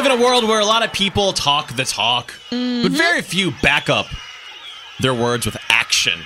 in a world where a lot of people talk the talk, but very few back up their words with action.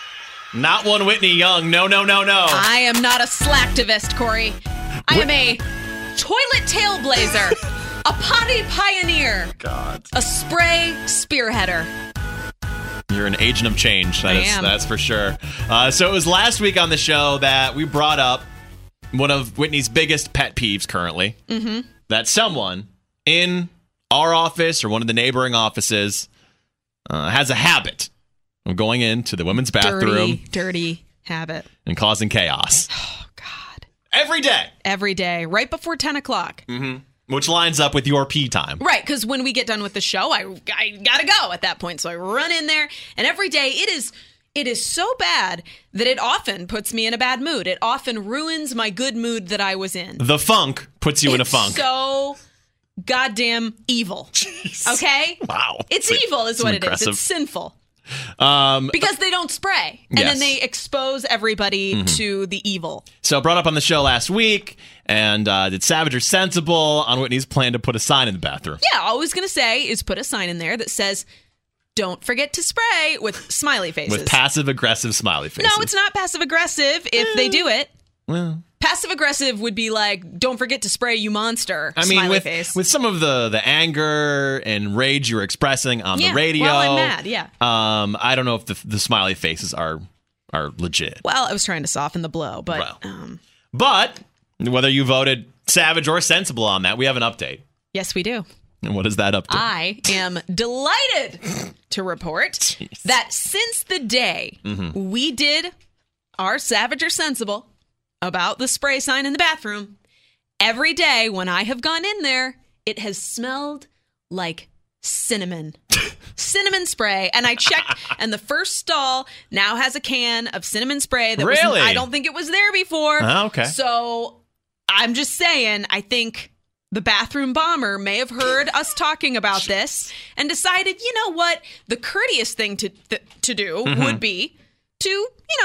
Not one Whitney Young. No. I am not a slacktivist, Corey. I am a toilet tailblazer, a potty pioneer, a spray spearheader. You're an agent of change. That's for sure. So it was last week on the show that we brought up one of Whitney's biggest pet peeves currently. That someone in our office or one of the neighboring offices has a habit of going into the women's bathroom. Dirty habit. And causing chaos. Oh, God. Every day. Every day. Right before 10 o'clock. Which lines up with your pee time. Right, because when we get done with the show, I gotta go at that point. So I run in there, and every day it is so bad that it often puts me in a bad mood. It often ruins my good mood that I was in. The funk puts you in a funk. So goddamn evil. Jeez. Okay? Wow. It's evil is what impressive. it is. It's sinful. Because they don't spray. And then they expose everybody to the evil. So brought up on the show last week, and did Savage or Sensible on Whitney's plan to put a sign in the bathroom. Yeah, all I was going to say is put a sign in there that says, don't forget to spray with smiley faces. With passive-aggressive smiley faces. No, it's not passive-aggressive if they do it. Well, passive-aggressive would be like, don't forget to spray, you monster, smiley face. With some of the anger and rage you were expressing on the radio. Well, I'm mad, yeah. I don't know if the smiley faces are legit. Well, I was trying to soften the blow, but... But whether you voted Savage or Sensible on that, we have an update. Yes, we do. And what is that update? I am delighted to report that since the day we did our Savage or Sensible about the spray sign in the bathroom, every day when I have gone in there, it has smelled like cinnamon. Cinnamon spray. And I checked, and the first stall now has a can of cinnamon spray. That really? I don't think it was there before. Oh, okay. So I'm just saying, I think the bathroom bomber may have heard us talking about this and decided, you know what, the courteous thing to do would be to,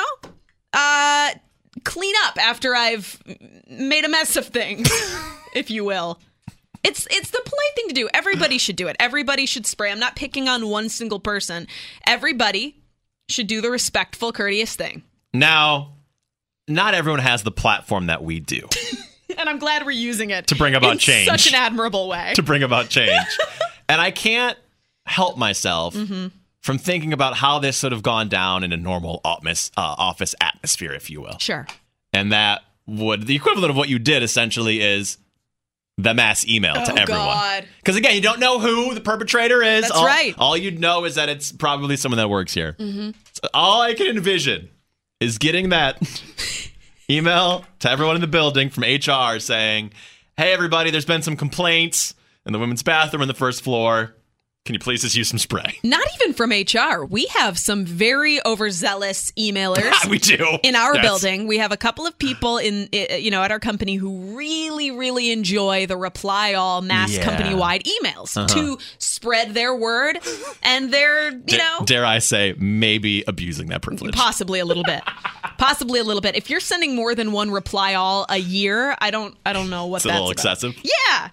clean up after I've made a mess of things, if you will. It's the polite thing to do. Everybody should do it. Everybody should spray. I'm not picking on one single person. Everybody should do the respectful, courteous thing. Now, not everyone has the platform that we do. And I'm glad we're using it to bring about change. Such an admirable way. To bring about change. And I can't help myself from thinking about how this would have gone down in a normal office atmosphere, if you will. Sure. And that the equivalent of what you did essentially is the mass email to everyone. God. Because again, you don't know who the perpetrator is. That's right. All you know is that it's probably someone that works here. So all I can envision is getting that email to everyone in the building from HR saying, hey, everybody, there's been some complaints in the women's bathroom on the first floor. Can you please just use some spray? Not even from HR. We have some very overzealous emailers. We do. In our building. We have a couple of people at our company who really, really enjoy the reply all mass company-wide emails to spread their word and their, Dare I say, maybe abusing that privilege. Possibly a little bit. Possibly a little bit. If you're sending more than one reply all a year, I don't know what that's about. It's a little excessive. Yeah.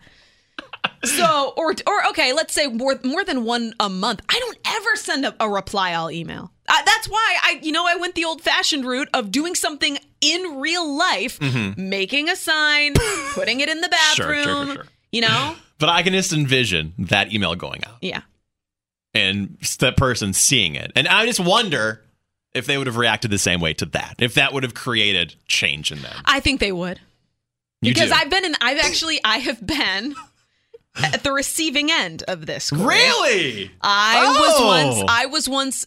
So, or okay, let's say more than one a month. I don't ever send a reply all email. That's why I went the old-fashioned route of doing something in real life, making a sign, putting it in the bathroom, sure. But I can just envision that email going out. Yeah. And that person seeing it. And I just wonder if they would have reacted the same way to that, if that would have created change in them. I think they would. Because I have been at the receiving end of this. Corey. Really? I was once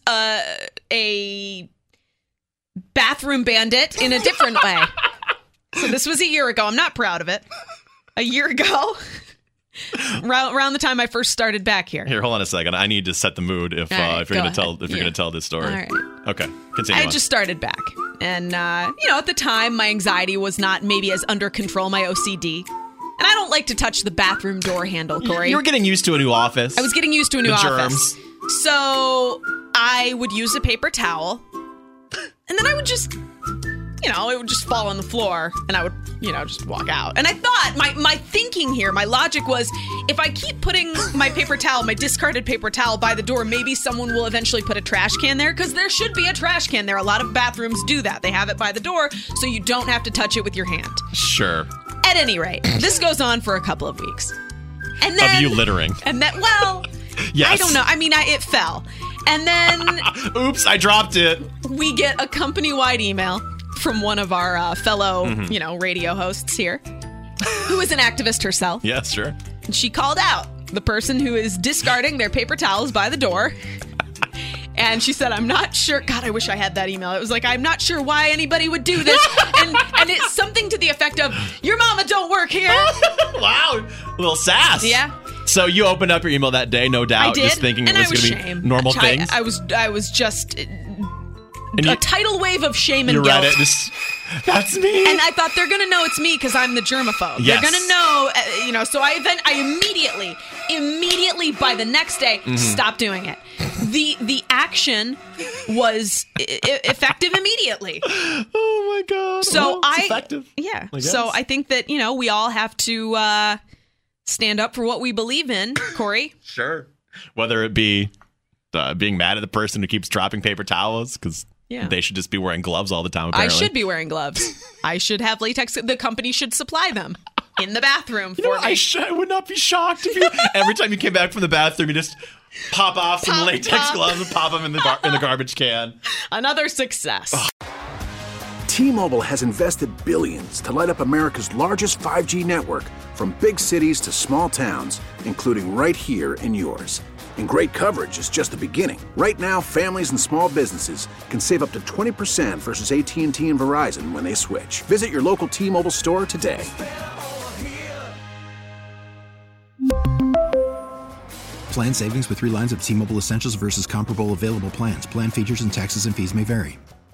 a bathroom bandit in a different way. So this was a year ago. I'm not proud of it. A year ago, around the time I first started back here. Here, hold on a second. I need to set the mood if you're going to tell this story. All right. Okay, continue. I just started back, and at the time, my anxiety was not maybe as under control. My OCD. And I don't like to touch the bathroom door handle, Corey. You were getting used to a new office. I was getting used to a new office. Germs. So I would use a paper towel. And then I would just, it would just fall on the floor and I would, just walk out. And I thought, my thinking here, my logic was, if I keep putting my paper towel, my discarded paper towel by the door, maybe someone will eventually put a trash can there, because there should be a trash can there. A lot of bathrooms do that. They have it by the door so you don't have to touch it with your hand. Sure. At any rate, this goes on for a couple of weeks. And then, of you littering. And then, well, yes. I don't know. I mean, it fell. And then... Oops, I dropped it. We get a company-wide email from one of our fellow, radio hosts here, who is an activist herself. Yeah, sure. And she called out the person who is discarding their paper towels by the door. And she said, I'm not sure. God, I wish I had that email. It was like, I'm not sure why anybody would do this. and it's something to the effect of, your mama don't work here. Wow. A little sass. Yeah. So you opened up your email that day, no doubt, I did, just thinking it was going to be normal things. I was just a tidal wave of shame and you guilt. Read it. That's me. And I thought they're going to know it's me because I'm the germaphobe. Yes. They're going to know, So I immediately by the next day stopped doing it. The action was effective immediately. Oh my God. So it's effective. Yeah. So I think that, we all have to stand up for what we believe in, Corey. Sure. Whether it be being mad at the person who keeps dropping paper towels, because they should just be wearing gloves all the time, apparently. I should be wearing gloves. I should have latex. The company should supply them in the bathroom for me. I would not be shocked if every time you came back from the bathroom, you just pop off some latex gloves and pop them in the garbage can. Another success. Ugh. T-Mobile has invested billions to light up America's largest 5G network, from big cities to small towns, including right here in yours. And great coverage is just the beginning. Right now, families and small businesses can save up to 20% versus AT&T and Verizon when they switch. Visit your local T-Mobile store today. Plan savings with 3 lines of T-Mobile Essentials versus comparable available plans. Plan features and taxes and fees may vary.